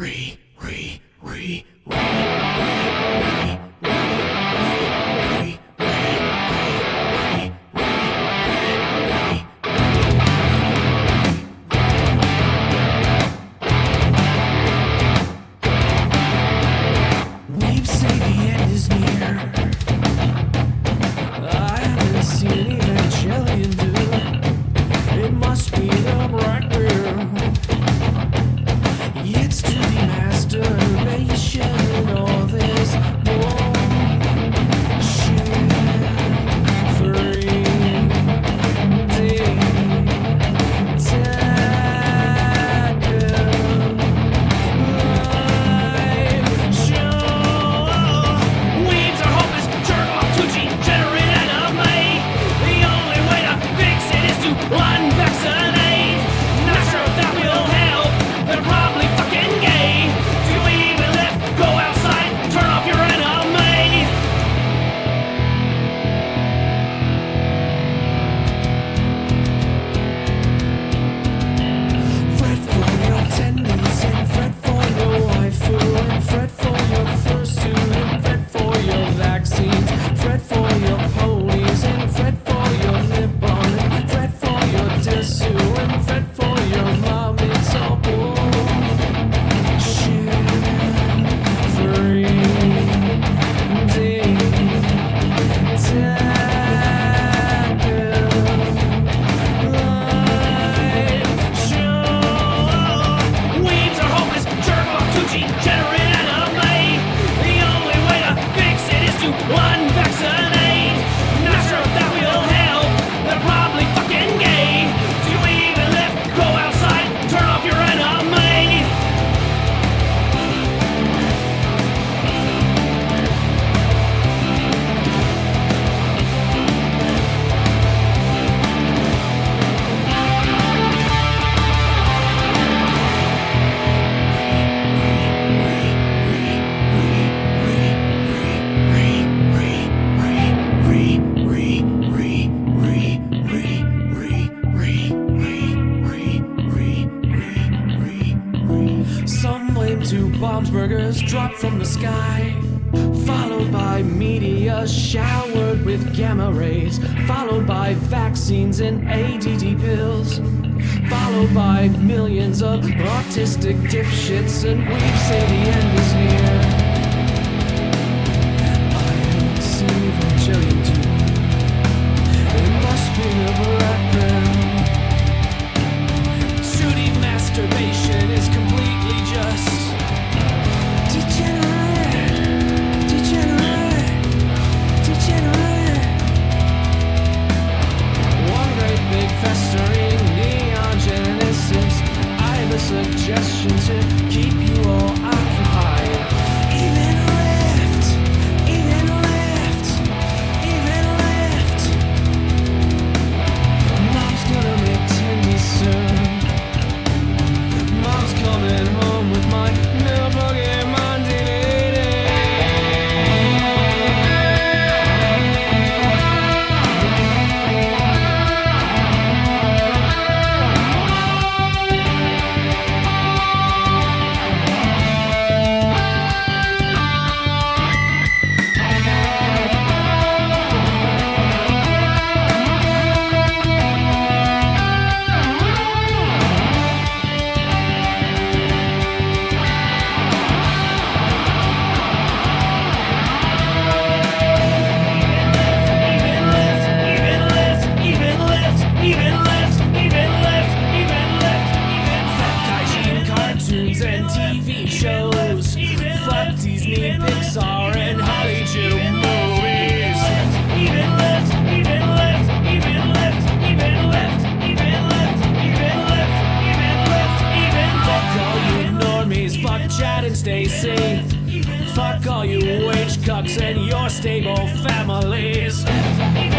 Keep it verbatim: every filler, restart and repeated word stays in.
Re, re, re, re, re, re, re, re, We've say the end is near. I haven't seen Evangelion do. It must be the black bear. It's to the masturbation, all this bullshit. Free day, live show. Weeds are hopeless, jerk off to degenerate anime. The only way to fix it is to unvaccinate. Not sure if that will help. They're probably fucking gay. Do you even live? Go outside, turn off your enemy. Fret for your tendies and fret for your waifu and fret for your fursuit and fret for your vaccines. Fret for your ponies and fret for your nippon and fret for your dessous and fret for your mom. It's all bullshit. Free day, live show. Weeds are hopeless, jerk off to degenerate anime. The only way to fix it is to unvaccinate. Not sure if that will help. They're probably fucking gay. Do you even live? Go outside, turn off your enemy. Some blame two bombs burgers dropped from the sky, followed by media showered with gamma rays, followed by vaccines and A D D pills, followed by millions of autistic dipshits, and we say the end is near. I haven't seen Evangelion too. It must be a black man. Shooty masturbation is completely just degenerate, degenerate, degenerate. One great big festering neon genesis. I have a suggestion to keep you all occupied. Even left, even left, even left. Mom's gonna make tendies soon. Mom's coming home with my little Pokemon D V D. And T V shows. Fuck Disney, Pixar, and Hollywood movies. Even left, even left, even left, even left, even left, even left, even left, even fuck all you normies, fuck Chad and Stacy. Fuck all you witch cucks and your stable families.